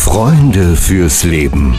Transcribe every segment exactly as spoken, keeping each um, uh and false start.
Freunde fürs Leben.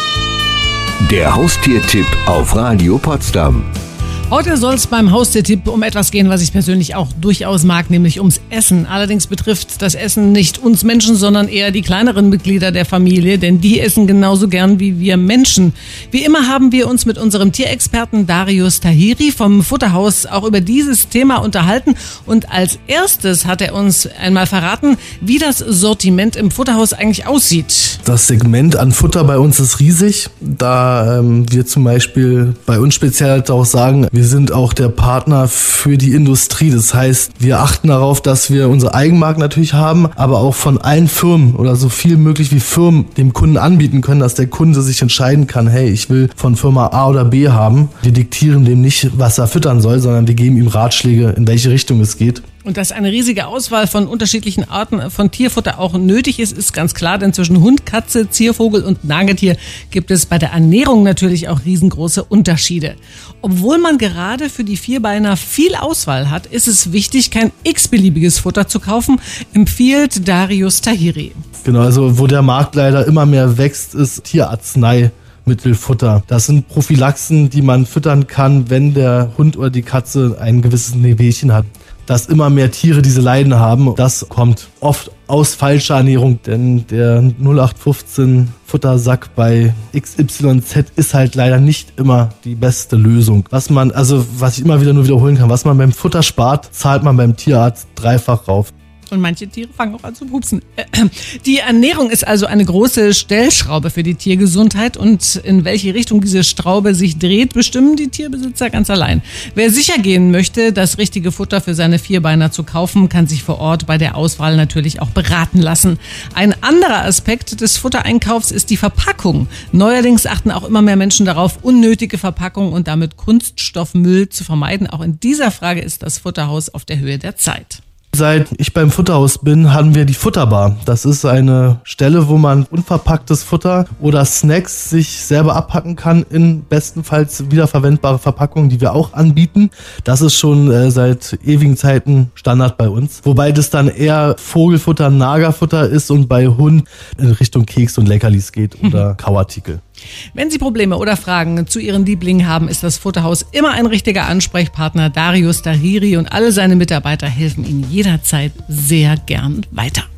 Der Haustiertipp auf Radio Potsdam. Heute soll es beim Haustiertipp um etwas gehen, was ich persönlich auch durchaus mag, nämlich ums Essen. Allerdings betrifft das Essen nicht uns Menschen, sondern eher die kleineren Mitglieder der Familie, denn die essen genauso gern wie wir Menschen. Wie immer haben wir uns mit unserem Tierexperten Darius Tahiri vom Futterhaus auch über dieses Thema unterhalten. Und als erstes hat er uns einmal verraten, wie das Sortiment im Futterhaus eigentlich aussieht. Das Segment an Futter bei uns ist riesig, da ähm, wir zum Beispiel bei uns speziell halt auch sagen, wir sind auch der Partner für die Industrie. Das heißt, wir achten darauf, dass wir unsere Eigenmarken natürlich haben, aber auch von allen Firmen oder so viel möglich wie Firmen dem Kunden anbieten können, dass der Kunde sich entscheiden kann, hey, ich will von Firma A oder B haben. Wir diktieren dem nicht, was er füttern soll, sondern wir geben ihm Ratschläge, in welche Richtung es geht. Und dass eine riesige Auswahl von unterschiedlichen Arten von Tierfutter auch nötig ist, ist ganz klar, denn zwischen Hund, Katze, Ziervogel und Nagetier gibt es bei der Ernährung natürlich auch riesengroße Unterschiede. Obwohl man gerade für die Vierbeiner viel Auswahl hat, ist es wichtig, kein x-beliebiges Futter zu kaufen, empfiehlt Darius Tahiri. Genau, also wo der Markt leider immer mehr wächst, ist Tierarzneimittelfutter. Das sind Prophylaxen, die man füttern kann, wenn der Hund oder die Katze ein gewisses Wehwehchen hat. Dass immer mehr Tiere diese Leiden haben, das kommt oft aus falscher Ernährung, denn der null acht fünfzehn Futtersack bei X Y Z ist halt leider nicht immer die beste Lösung. Was man, also was ich immer wieder nur wiederholen kann, was man beim Futter spart, zahlt man beim Tierarzt dreifach rauf. Und manche Tiere fangen auch an zu pupsen. Die Ernährung ist also eine große Stellschraube für die Tiergesundheit. Und in welche Richtung diese Schraube sich dreht, bestimmen die Tierbesitzer ganz allein. Wer sicher gehen möchte, das richtige Futter für seine Vierbeiner zu kaufen, kann sich vor Ort bei der Auswahl natürlich auch beraten lassen. Ein anderer Aspekt des Futtereinkaufs ist die Verpackung. Neuerdings achten auch immer mehr Menschen darauf, unnötige Verpackungen und damit Kunststoffmüll zu vermeiden. Auch in dieser Frage ist das Futterhaus auf der Höhe der Zeit. Seit ich beim Futterhaus bin, haben wir die Futterbar. Das ist eine Stelle, wo man unverpacktes Futter oder Snacks sich selber abpacken kann, in bestenfalls wiederverwendbare Verpackungen, die wir auch anbieten. Das ist schon äh, seit ewigen Zeiten Standard bei uns. Wobei das dann eher Vogelfutter, Nagerfutter ist und bei Hund in Richtung Keks und Leckerlis geht oder Kauartikel. Wenn Sie Probleme oder Fragen zu Ihren Lieblingen haben, ist das Futterhaus immer ein richtiger Ansprechpartner. Darius Tahiri und alle seine Mitarbeiter helfen Ihnen jederzeit sehr gern weiter.